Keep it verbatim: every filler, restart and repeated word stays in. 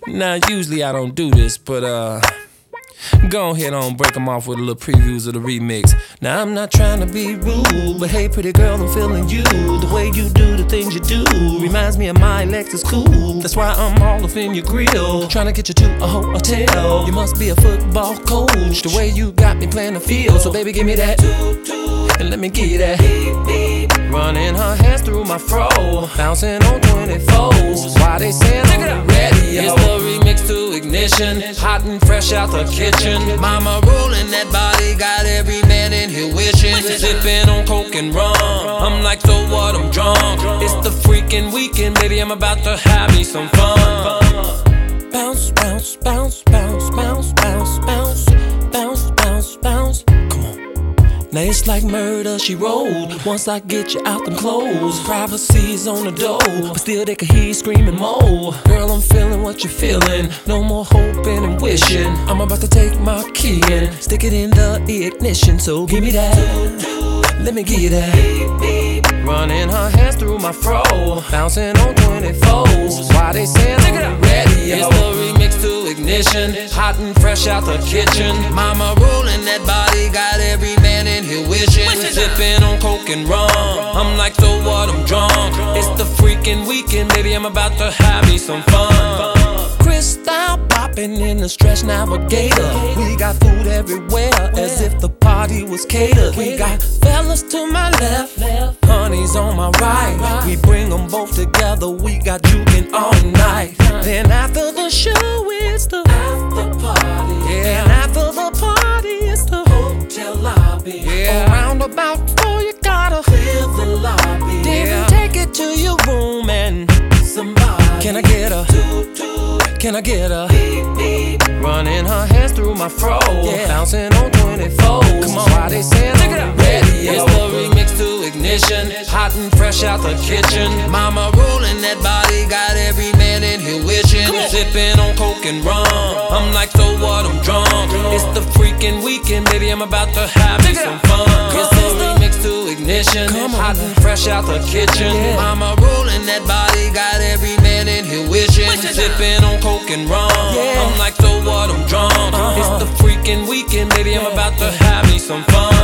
Now, usually I don't do this, but uh, go ahead on, break them off with a little previews of the remix. Now, I'm not trying to be rude, but hey, pretty girl, I'm feeling you. The way you do the things you do reminds me of my Lexus cool. That's why I'm all up in your grill, trying to get you to a hotel. You must be a football coach, the way you got me playing the field. So baby, give me that, and let me give you that. Running her hands through my fro, bouncing on twenty-fours. Why they say I'm ready? It's the remix to Ignition, hot and fresh out the kitchen. Mama rolling that body, got every man in here wishing. Sipping on coke and rum, I'm like, so what, I'm drunk. It's the freaking weekend, baby, I'm about to have me some fun. Bounce, bounce, bounce, bounce, bounce, bounce, bounce, bounce, bounce, bounce. Come on. Now it's like murder, she rolled. Once I get you out them clothes, privacy's on the door, but still they can hear you screaming more. Girl, I'm feeling what you're feeling, no more hoping and wishing. I'm about to take my key and stick it in the ignition. So give me that, let me give you that. Running her hands through my fro, bouncing on twenty-fours. Why they saying I'm ready? It's the remix to Ignition, hot and fresh out the kitchen. Mama rolling that body, got every man in here wishing. Sipping on coke and rum, I'm like, so what, I'm drunk. It's the freaking weekend, baby, I'm about to have me some fun. Crystal popping in the Stretch Navigator. We got food everywhere, as if the party was catered. We got fellas to my left, honeys on my right. We bring them both together, we got juking all night. Then after the show, it's the after party. Yeah, and after the party, it's the hotel lobby. Yeah, around about four, you gotta clear the lobby. Then take it to your room and somebody. Can I get a Can I get a running her hands through my fro, yeah, bouncing on twenty-fours. Come on, why they saying I'm ready? It's the remix to Ignition, hot and fresh out the kitchen. Mama rolling that body, got every man in here wishing. Sipping on coke and rum, I'm like, so what, I'm drunk. It's the freaking weekend, baby, I'm about to have me some fun. It's the remix to Ignition, hot and fresh out the kitchen. Mama rolling that body, got every man in here wishing. Sipping on coke and rum, I'm like, so what, I'm drunk. It's the freaking weekend, baby, I'm about to have me some fun.